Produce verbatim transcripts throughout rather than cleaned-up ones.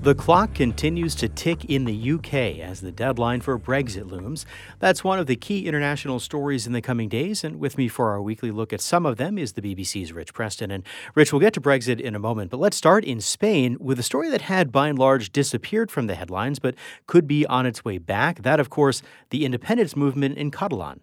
The clock continues to tick in the U K as the deadline for Brexit looms. That's one of the key international stories in the coming days, and with me for our weekly look at some of them is the B B C's Rich Preston. And Rich, we'll get to Brexit in a moment, but let's start in Spain with a story that had by and large disappeared from the headlines, but could be on its way back. That, of course, the independence movement in Catalan.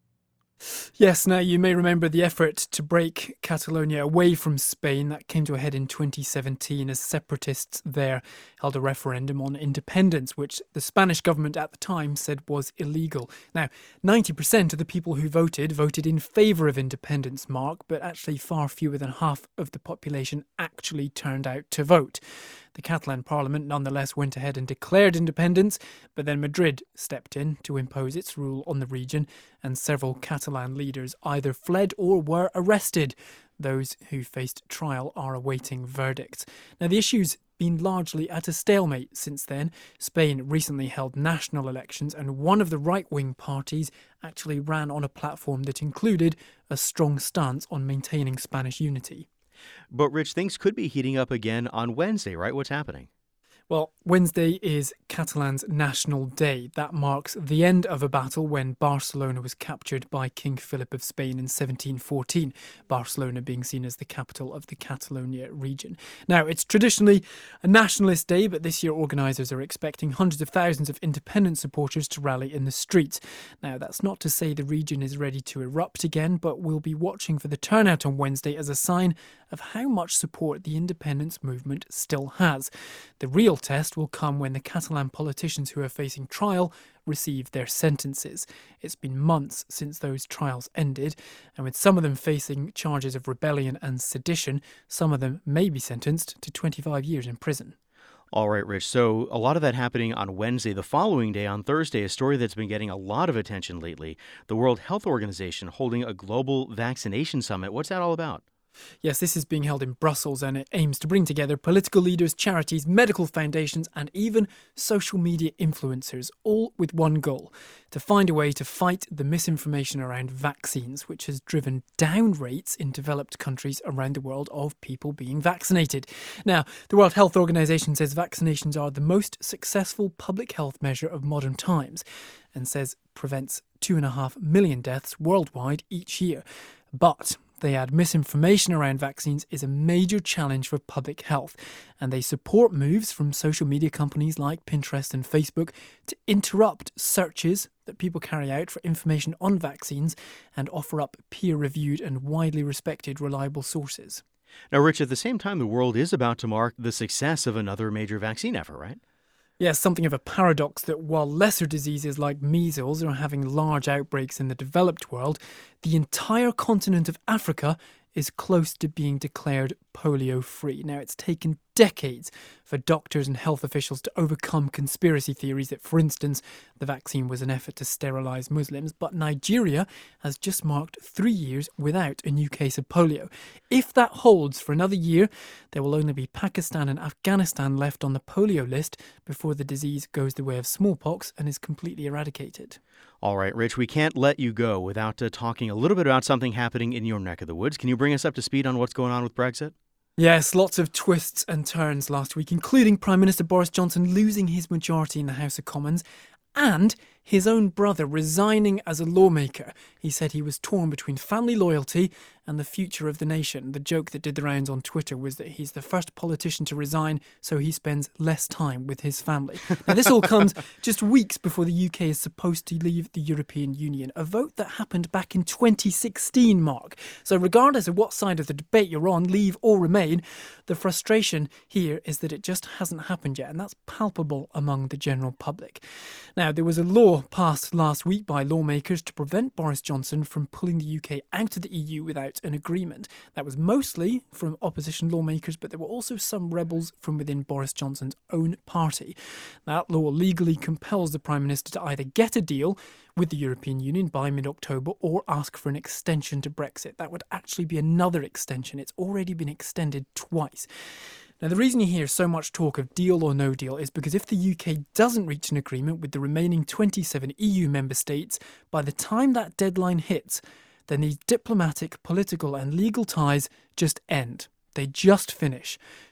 Yes, now you may remember the effort to break Catalonia away from Spain. That came to a head in twenty seventeen as separatists there held a referendum on independence, which the Spanish government at the time said was illegal. Now, ninety percent of the people who voted voted in favour of independence, Mark, but actually far fewer than half of the population actually turned out to vote. The Catalan parliament nonetheless went ahead and declared independence, but then Madrid stepped in to impose its rule on the region, and several Catalan leaders either fled or were arrested. Those who faced trial are awaiting verdicts. Now, the issue's been largely at a stalemate since then. Spain recently held national elections, and one of the right-wing parties actually ran on a platform that included a strong stance on maintaining Spanish unity. But, Rich, things could be heating up again on Wednesday, right? What's happening? Well, Wednesday is Catalan's National Day. That marks the end of a battle when Barcelona was captured by King Philip of Spain in seventeen fourteen, Barcelona being seen as the capital of the Catalonia region. Now, it's traditionally a nationalist day, but this year organisers are expecting hundreds of thousands of independent supporters to rally in the streets. Now, that's not to say the region is ready to erupt again, but we'll be watching for the turnout on Wednesday as a sign of how much support the independence movement still has. The real test will come when the Catalan politicians who are facing trial receive their sentences. It's been months since those trials ended, and with some of them facing charges of rebellion and sedition, some of them may be sentenced to twenty-five years in prison. All right, Rich. So a lot of that happening on Wednesday. The following day, on Thursday, a story that's been getting a lot of attention lately. The World Health Organization holding a global vaccination summit. What's that all about? Yes, this is being held in Brussels, and it aims to bring together political leaders, charities, medical foundations and even social media influencers, all with one goal: to find a way to fight the misinformation around vaccines, which has driven down rates in developed countries around the world of people being vaccinated. Now, the World Health Organization says vaccinations are the most successful public health measure of modern times, and says prevents two and a half million deaths worldwide each year. But they add misinformation around vaccines is a major challenge for public health, and they support moves from social media companies like Pinterest and Facebook to interrupt searches that people carry out for information on vaccines and offer up peer-reviewed and widely respected reliable sources. Now, Rich, at the same time, the world is about to mark the success of another major vaccine effort, right? Yes, something of a paradox that while lesser diseases like measles are having large outbreaks in the developed world, the entire continent of Africa is close to being declared polio-free. Now, it's taken decades for doctors and health officials to overcome conspiracy theories that, for instance, the vaccine was an effort to sterilise Muslims, but Nigeria has just marked three years without a new case of polio. If that holds for another year, there will only be Pakistan and Afghanistan left on the polio list before the disease goes the way of smallpox and is completely eradicated. All right, Rich, we can't let you go without uh, talking a little bit about something happening in your neck of the woods. Can you bring us up to speed on what's going on with Brexit? Yes, lots of twists and turns last week, including Prime Minister Boris Johnson losing his majority in the House of Commons and his own brother resigning as a lawmaker. He said he was torn between family loyalty and the future of the nation. The joke that did the rounds on Twitter was that he's the first politician to resign, so he spends less time with his family. Now, this all comes just weeks before the U K is supposed to leave the European Union, a vote that happened back in twenty sixteen, Mark. So regardless of what side of the debate you're on, leave or remain, the frustration here is that it just hasn't happened yet, and that's palpable among the general public. Now, there was a law passed last week by lawmakers to prevent Boris Johnson from pulling the U K out of the E U without an agreement. That was mostly from opposition lawmakers, but there were also some rebels from within Boris Johnson's own party. That law legally compels the Prime Minister to either get a deal with the European Union by mid-October or ask for an extension to Brexit. That would actually be another extension. It's already been extended twice. Now, the reason you hear so much talk of deal or no deal is because if the U K doesn't reach an agreement with the remaining twenty-seven E U member states, by the time that deadline hits, then these diplomatic, political and legal ties just end. They just finish.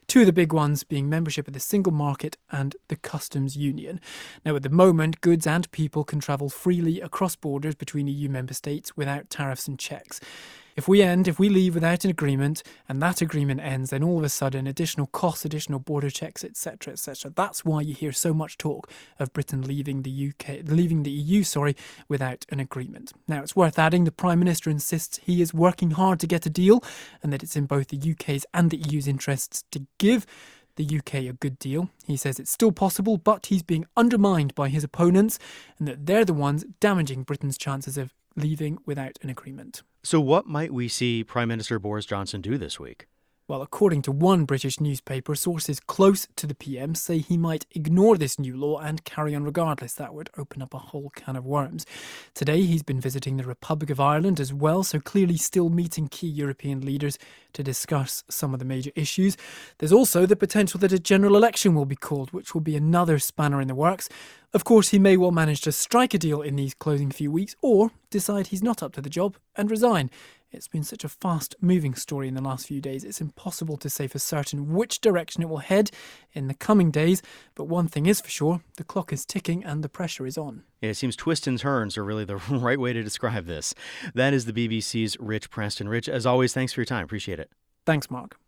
Two of the big ones being membership of the single market and the customs union. Now, at the moment, goods and people can travel freely across borders between E U member states without tariffs and checks. If we end, if we leave without an agreement, and that agreement ends, then all of a sudden additional costs, additional border checks, et cetera, et cetera. That's why you hear so much talk of Britain leaving the U K, leaving the E U, sorry, without an agreement. Now, it's worth adding the Prime Minister insists he is working hard to get a deal, and that it's in both the U K's and the E U's interests to give the U K a good deal. He says it's still possible, but he's being undermined by his opponents, and that they're the ones damaging Britain's chances of leaving without an agreement. So what might we see Prime Minister Boris Johnson do this week? Well, according to one British newspaper, sources close to the P M say he might ignore this new law and carry on regardless. That would open up a whole can of worms. Today, he's been visiting the Republic of Ireland as well, so clearly still meeting key European leaders to discuss some of the major issues. There's also the potential that a general election will be called, which will be another spanner in the works. Of course, he may well manage to strike a deal in these closing few weeks or decide he's not up to the job and resign. It's been such a fast-moving story in the last few days, it's impossible to say for certain which direction it will head in the coming days. But one thing is for sure, the clock is ticking and the pressure is on. Yeah, it seems twists and turns are really the right way to describe this. That is the B B C's Rich Preston. Rich, as always, thanks for your time. Appreciate it. Thanks, Mark.